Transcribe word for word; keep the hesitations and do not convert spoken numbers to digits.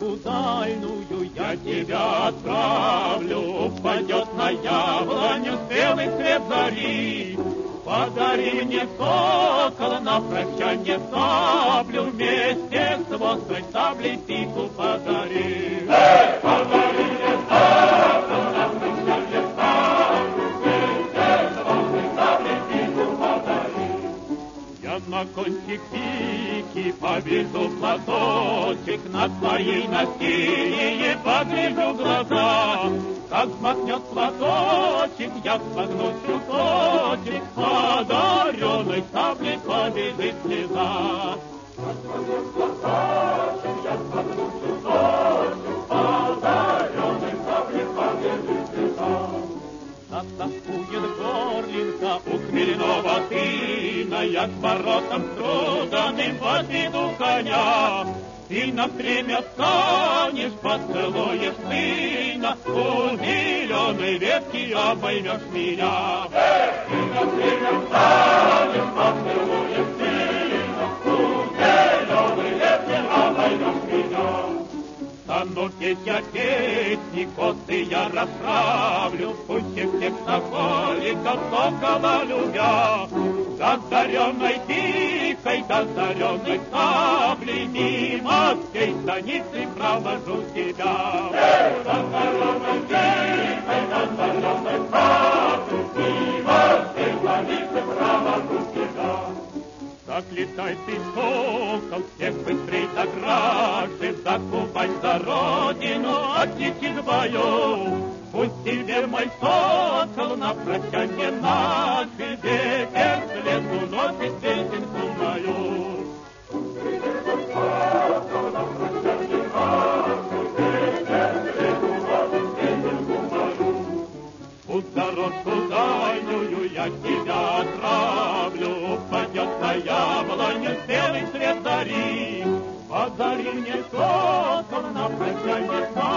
дорожку дальную я тебя отправлю. Упадет на яблоню белый свет зари. Подари мне, сокол, на прощанье саблю, вместе с острой саблей пику подари. Эй, подари мне саблю, на прощанье саблю, вместе с острой саблей пику подари. Я на кончик пики поведу платочек, на твоей носилье погляжу глаза. Как взмахнет платочек, я согну чуточек, подаренной саблей побежит слеза. Как взмахнет платочек, я согну чуточек, подаренной саблей побежит слеза. Затаскует горлинка у хмельного сына, я к воротам струганным подведу коня. И на время встанешь, поцелуешь сына, у зеленой ветки обоймешь меня. И на время встанешь, поцелуешь сына, у зеленой ветки обоймешь меня. Стану петь я песни, косы я расправлю, пусть всех соколиков сокола любя. До озаренной пикой, до озаренной саблей, мимо всей станицы провожу тебя. Эй, до озаренной пикой, до озаренной саблей, мимо всей станицы провожу тебя. Так летай ты, сокол, всех быстрей да краше, за Кубань, за родину, отлетишь в бою. Пусть тебе, мой сокол, на прощанье наше ветер вслед уносит песенку мою. Пусть тебе, мой сокол, на прощанье наше ветер вслед уносит песенку мою. Пусть дорожку дальнюю я тебя отправлю, упадет на яблоню белый свет зари. Подари мне, сокол, на прощанье